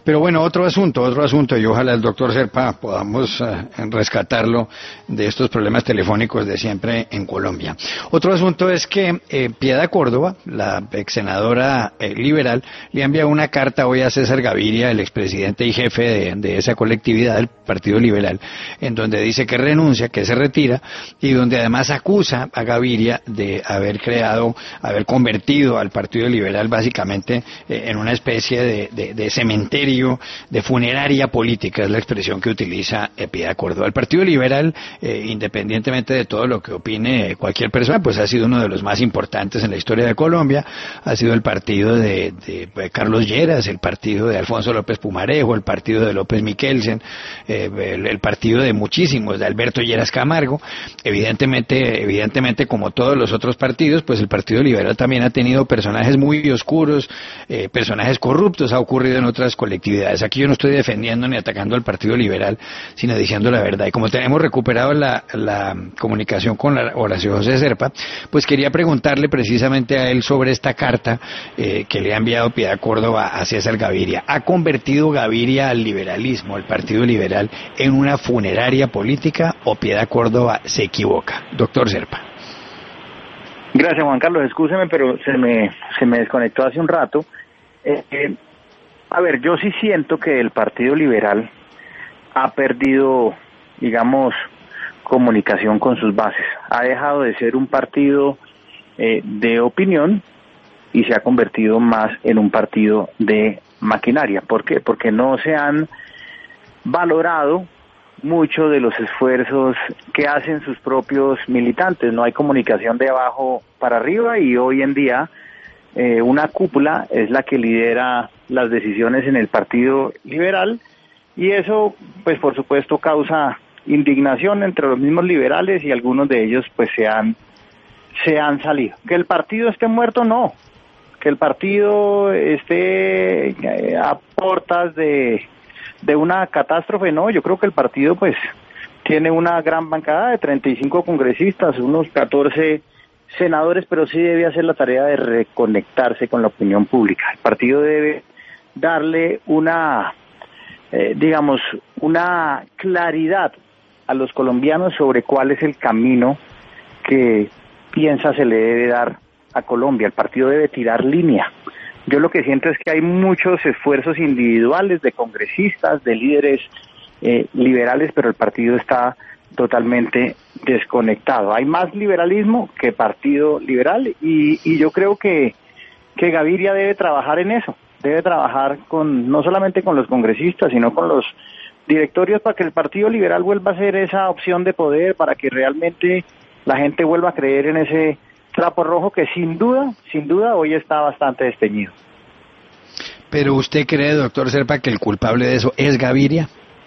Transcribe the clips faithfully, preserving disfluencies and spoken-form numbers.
Pero bueno, otro asunto, otro asunto, y ojalá el doctor Serpa podamos uh, rescatarlo de estos problemas telefónicos de siempre en Colombia. Otro asunto es que eh, Piedad Córdoba, la ex senadora eh, liberal, le ha enviado una carta hoy a César Gaviria, el expresidente y jefe de, de esa colectividad del Partido Liberal, en donde dice que renuncia, que se retira, y donde además acusa a Gaviria de haber creado, haber convertido al Partido Liberal básicamente eh, en una especie de, de, de cementerio, de funeraria política, es la expresión que utiliza eh, Piedad Córdoba. El Partido Liberal, eh, independientemente de todo lo que opine cualquier persona, pues ha sido uno de los más importantes en la historia de Colombia, ha sido el partido de, de, de Carlos Lleras, el partido de Alfonso López Pumarejo, el partido de López Miquelsen, eh, el, el partido de muchísimos, de Alberto Lleras Camargo. Evidentemente, evidentemente como todos los otros partidos, pues el Partido Liberal también ha tenido personajes muy oscuros, eh, personajes corruptos, ha ocurrido en otras colectividades. Aquí yo no estoy defendiendo ni atacando al Partido Liberal, sino diciendo la verdad. Y como tenemos recuperado la, la comunicación con la Horacio José Serpa, pues quería preguntarle precisamente a él sobre esta carta eh, que le ha enviado Piedad Córdoba a César Gaviria. ¿Ha convertido Gaviria al liberalismo, al Partido Liberal, en una funeraria política o Piedad Córdoba se equivoca? Doctor Serpa. Gracias, Juan Carlos. Excúseme, pero se me, se me desconectó hace un rato. Eh, eh, a ver, yo sí siento que el Partido Liberal ha perdido, digamos, comunicación con sus bases. Ha dejado de ser un partido eh, de opinión y se ha convertido más en un partido de maquinaria. ¿Por qué? Porque no se han valorado mucho de los esfuerzos que hacen sus propios militantes. No hay comunicación de abajo para arriba y hoy en día eh, una cúpula es la que lidera las decisiones en el Partido Liberal y eso, pues por supuesto, causa indignación entre los mismos liberales y algunos de ellos pues se han, se han salido. ¿Que el partido esté muerto? No. ¿Que el partido esté eh, a portas de de una catástrofe? No, yo creo que el partido pues tiene una gran bancada de treinta y cinco congresistas, unos catorce senadores, pero sí debe hacer la tarea de reconectarse con la opinión pública. El partido debe darle una, eh, digamos, una claridad a los colombianos sobre cuál es el camino que piensa se le debe dar a Colombia. El partido debe tirar línea. Yo lo que siento es que hay muchos esfuerzos individuales de congresistas, de líderes eh, liberales, pero el partido está totalmente desconectado. Hay más liberalismo que partido liberal y, y yo creo que, que Gaviria debe trabajar en eso, debe trabajar con no solamente con los congresistas, sino con los directorios para que el Partido Liberal vuelva a ser esa opción de poder, para que realmente la gente vuelva a creer en ese trapo rojo que sin duda, sin duda hoy está bastante desteñido. ¿Pero usted cree, doctor Serpa, que el culpable de eso es Gaviria?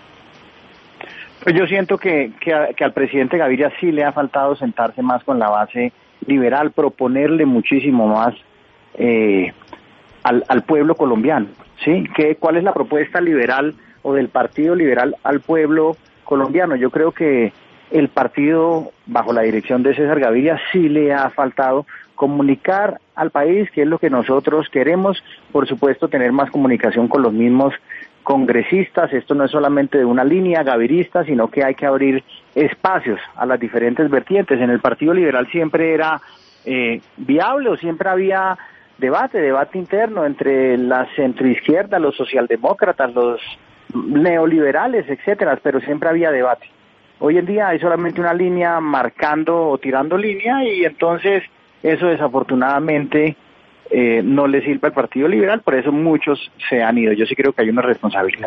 Pues yo siento que, que, a, que al presidente Gaviria sí le ha faltado sentarse más con la base liberal, proponerle muchísimo más eh, al, al pueblo colombiano, ¿sí? ¿Qué, ¿Cuál es la propuesta liberal o del Partido Liberal al pueblo colombiano? Yo creo que el partido, bajo la dirección de César Gaviria, sí le ha faltado comunicar al país qué es lo que nosotros queremos, por supuesto tener más comunicación con los mismos congresistas. Esto no es solamente de una línea gavirista, sino que hay que abrir espacios a las diferentes vertientes. En el Partido Liberal siempre era eh, viable o siempre había debate, debate interno entre la centroizquierda, los socialdemócratas, los neoliberales, etcétera, pero siempre había debate. Hoy en día hay solamente una línea marcando o tirando línea y entonces eso desafortunadamente eh, no le sirve al Partido Liberal, por eso muchos se han ido. Yo sí creo que hay una responsabilidad.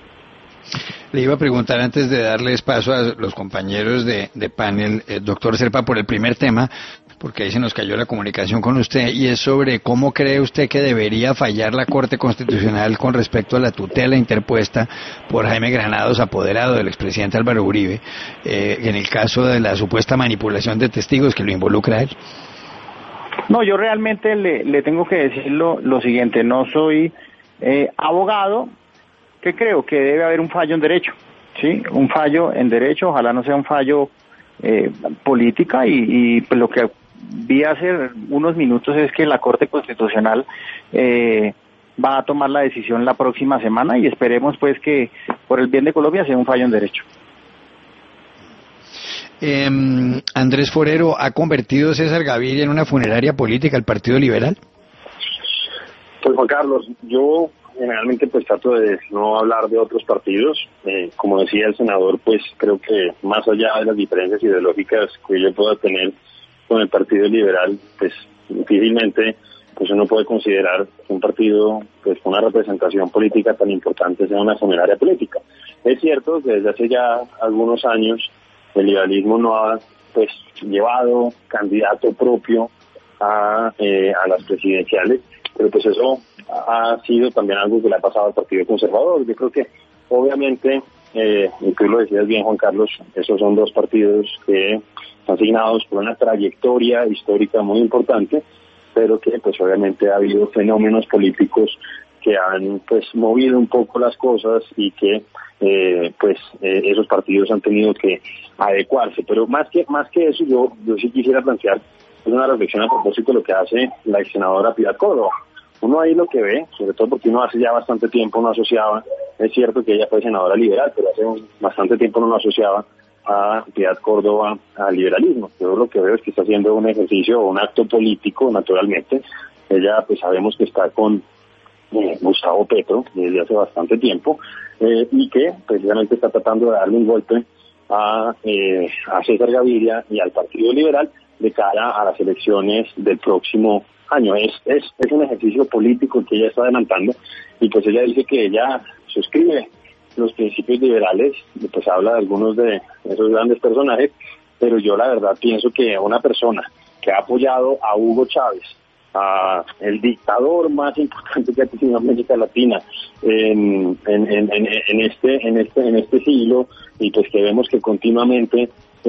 Le iba a preguntar antes de darles paso a los compañeros de, de panel, eh, doctor Serpa, por el primer tema, porque ahí se nos cayó la comunicación con usted, y es sobre cómo cree usted que debería fallar la Corte Constitucional con respecto a la tutela interpuesta por Jaime Granados, apoderado del expresidente Álvaro Uribe, eh, en el caso de la supuesta manipulación de testigos que lo involucra a él. No, yo realmente le, le tengo que decir lo, lo siguiente, no soy eh, abogado, que creo que debe haber un fallo en derecho, ¿sí? Un fallo en derecho, ojalá no sea un fallo eh, política y, y pues lo que vi hace unos minutos es que la Corte Constitucional eh, va a tomar la decisión la próxima semana y esperemos pues que por el bien de Colombia sea un fallo en derecho. Eh, Andrés Forero, ¿ha convertido César Gaviria en una funeraria política el Partido Liberal? Pues Juan Carlos, yo generalmente pues trato de no hablar de otros partidos. Eh, como decía el senador, pues creo que más allá de las diferencias ideológicas que yo pueda tener con el Partido Liberal, pues difícilmente pues uno puede considerar que un partido pues con una representación política tan importante sea una funeraria política. Es cierto que desde hace ya algunos años el liberalismo no ha pues llevado candidato propio a, eh, a las presidenciales, pero pues eso ha sido también algo que le ha pasado al Partido Conservador. Yo creo que obviamente, eh, y tú lo decías bien, Juan Carlos, esos son dos partidos que están asignados por una trayectoria histórica muy importante, pero que pues obviamente ha habido fenómenos políticos que han pues movido un poco las cosas y que eh, pues eh, esos partidos han tenido que adecuarse. Pero más que más que eso, yo yo sí quisiera plantear una reflexión a propósito de lo que hace la ex senadora Piedad Córdoba. Uno ahí lo que ve, sobre todo porque uno hace ya bastante tiempo no asociaba, es cierto que ella fue senadora liberal, pero hace bastante tiempo no lo asociaba a Piedad Córdoba al liberalismo. Yo lo que veo es que está haciendo un ejercicio, un acto político, naturalmente. Ella, pues sabemos que está con eh, Gustavo Petro desde hace bastante tiempo, eh, y que precisamente está tratando de darle un golpe a, eh, a César Gaviria y al Partido Liberal de cara a las elecciones del próximo año. Es, es, es un ejercicio político que ella está adelantando, y pues ella dice que ella suscribe los principios liberales, y pues habla de algunos de esos grandes personajes, pero yo la verdad pienso que una persona que ha apoyado a Hugo Chávez, a el dictador más importante que ha tenido América Latina en, en, en, en, en este en este en este siglo, y pues que vemos que continuamente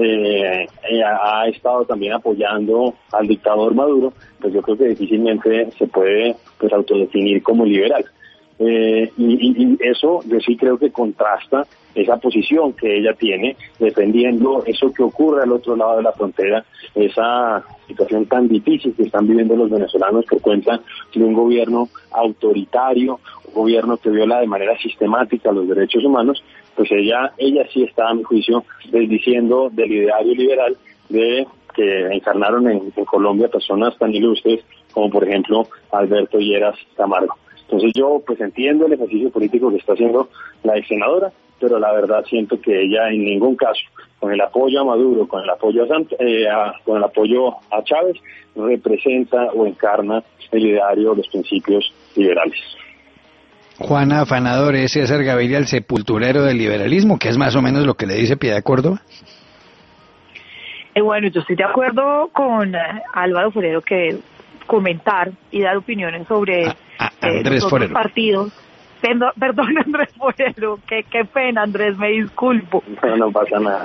eh, ha estado también apoyando al dictador Maduro, pues yo creo que difícilmente se puede pues autodefinir como liberal. Eh, y, y, y eso yo sí creo que contrasta esa posición que ella tiene, defendiendo eso que ocurre al otro lado de la frontera, esa situación tan difícil que están viviendo los venezolanos por cuenta de un gobierno autoritario, un gobierno que viola de manera sistemática los derechos humanos. Pues ella ella sí está, a mi juicio, desdiciendo del ideario liberal de que encarnaron en, en Colombia personas tan ilustres como por ejemplo Alberto Lleras Camargo. Entonces yo pues entiendo el ejercicio político que está haciendo la ex senadora, pero la verdad siento que ella en ningún caso, con el apoyo a Maduro, con el apoyo a, Sant eh, a con el apoyo a Chávez, representa o encarna el ideario, los principios liberales. Juana Afanador, ¿es César Gaviria el sepulturero del liberalismo, que es más o menos lo que le dice Piedad Córdoba? Eh, bueno, yo estoy de acuerdo con uh, Álvaro Forero que comentar y dar opiniones sobre a, a, eh, Andrés los Forero. otros partidos. Perdón, perdón, Andrés Forero, qué, qué pena, Andrés, me disculpo. No, no pasa nada.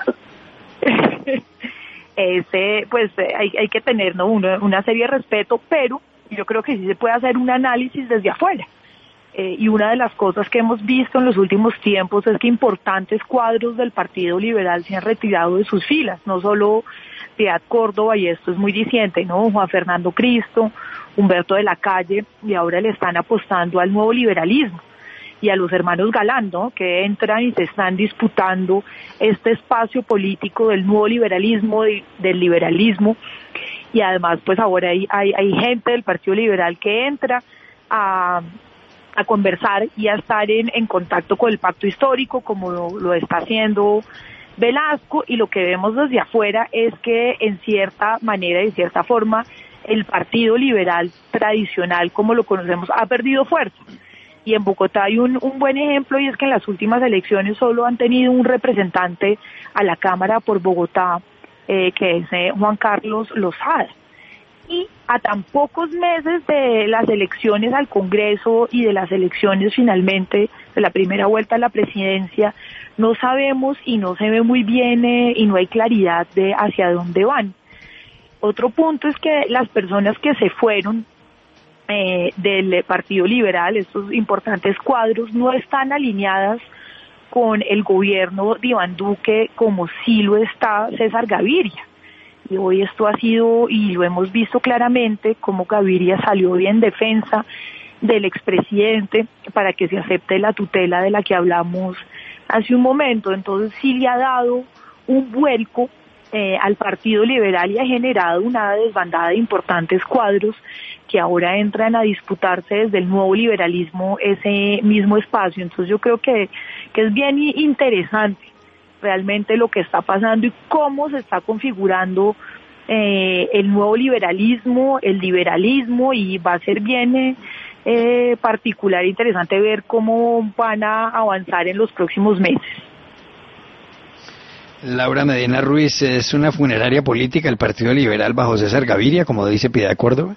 Ese, pues eh, hay, hay que tener, ¿no?, una, una serie de respeto, pero yo creo que sí se puede hacer un análisis desde afuera. Eh, y una de las cosas que hemos visto en los últimos tiempos es que importantes cuadros del Partido Liberal se han retirado de sus filas, no solo Piedad Córdoba, y esto es muy diciente, ¿no?, Juan Fernando Cristo, Humberto de la Calle, y ahora le están apostando al nuevo liberalismo y a los hermanos Galán, ¿no?, que entran y se están disputando este espacio político del nuevo liberalismo, de, del liberalismo, y además pues ahora hay, hay, hay gente del Partido Liberal que entra a a conversar y a estar en, en contacto con el pacto histórico, como lo, lo está haciendo Velasco, y lo que vemos desde afuera es que en cierta manera, de cierta forma, el Partido Liberal tradicional, como lo conocemos, ha perdido fuerza. Y en Bogotá hay un, un buen ejemplo, y es que en las últimas elecciones solo han tenido un representante a la Cámara por Bogotá, eh, que es eh, Juan Carlos Lozada. Y a tan pocos meses de las elecciones al Congreso y de las elecciones finalmente de la primera vuelta a la presidencia, no sabemos y no se ve muy bien eh, y no hay claridad de hacia dónde van. Otro punto es que las personas que se fueron eh, del Partido Liberal, estos importantes cuadros, no están alineadas con el gobierno de Iván Duque como sí lo está César Gaviria. Y hoy esto ha sido, y lo hemos visto claramente, como Gaviria salió bien en defensa del expresidente para que se acepte la tutela de la que hablamos hace un momento. Entonces sí le ha dado un vuelco eh, al Partido Liberal y ha generado una desbandada de importantes cuadros que ahora entran a disputarse desde el nuevo liberalismo ese mismo espacio. Entonces yo creo que, que es bien interesante realmente lo que está pasando y cómo se está configurando eh, el nuevo liberalismo, el liberalismo, y va a ser bien eh, eh, particular e interesante ver cómo van a avanzar en los próximos meses. Laura Medina Ruiz, ¿es una funeraria política el Partido Liberal bajo César Gaviria, como dice Piedad Córdoba?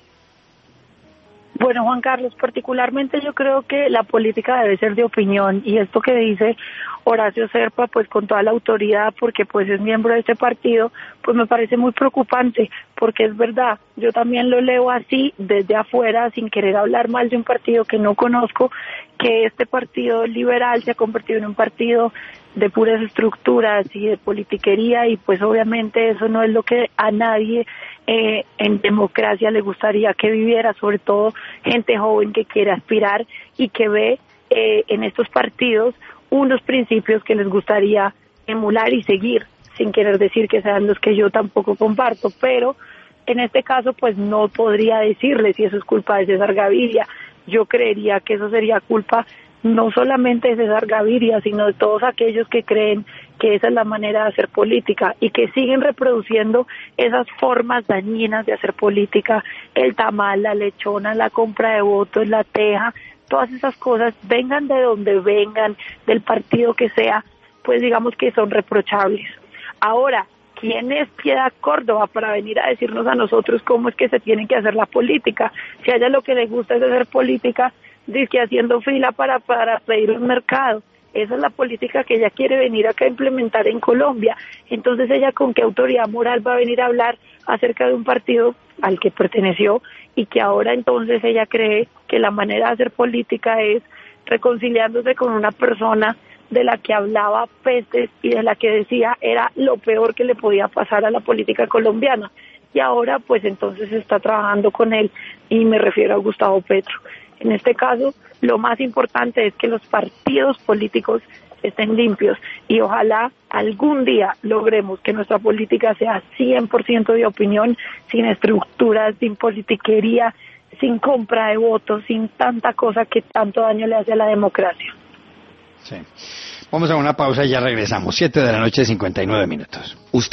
Bueno, Juan Carlos, particularmente yo creo que la política debe ser de opinión, y esto que dice Horacio Serpa, pues con toda la autoridad, porque pues es miembro de este partido, pues me parece muy preocupante, porque es verdad, yo también lo leo así, desde afuera, sin querer hablar mal de un partido que no conozco, que este partido liberal se ha convertido en un partido de puras estructuras y de politiquería, y pues obviamente eso no es lo que a nadie eh, en democracia le gustaría que viviera, sobre todo gente joven que quiere aspirar y que ve eh, en estos partidos unos principios que les gustaría emular y seguir, sin querer decir que sean los que yo tampoco comparto, pero en este caso pues no podría decirle si eso es culpa de César Gaviria. Yo creería que eso sería culpa no solamente de César Gaviria, sino de todos aquellos que creen que esa es la manera de hacer política y que siguen reproduciendo esas formas dañinas de hacer política, el tamal, la lechona, la compra de votos, la teja, todas esas cosas, vengan de donde vengan, del partido que sea, pues digamos que son reprochables. Ahora, ¿quién es Piedad Córdoba para venir a decirnos a nosotros cómo es que se tiene que hacer la política? Si a ella lo que le gusta es hacer política, dice que haciendo fila para, para pedir un mercado. Esa es la política que ella quiere venir acá a implementar en Colombia. Entonces ella con qué autoridad moral va a venir a hablar acerca de un partido al que perteneció y que ahora entonces ella cree que la manera de hacer política es reconciliándose con una persona de la que hablaba pestes y de la que decía era lo peor que le podía pasar a la política colombiana. Y ahora pues entonces está trabajando con él, y me refiero a Gustavo Petro. En este caso, lo más importante es que los partidos políticos estén limpios y ojalá algún día logremos que nuestra política sea cien por ciento de opinión, sin estructuras, sin politiquería, sin compra de votos, sin tanta cosa que tanto daño le hace a la democracia. Sí. Vamos a una pausa y ya regresamos. Siete de la noche, cincuenta y nueve minutos. Usted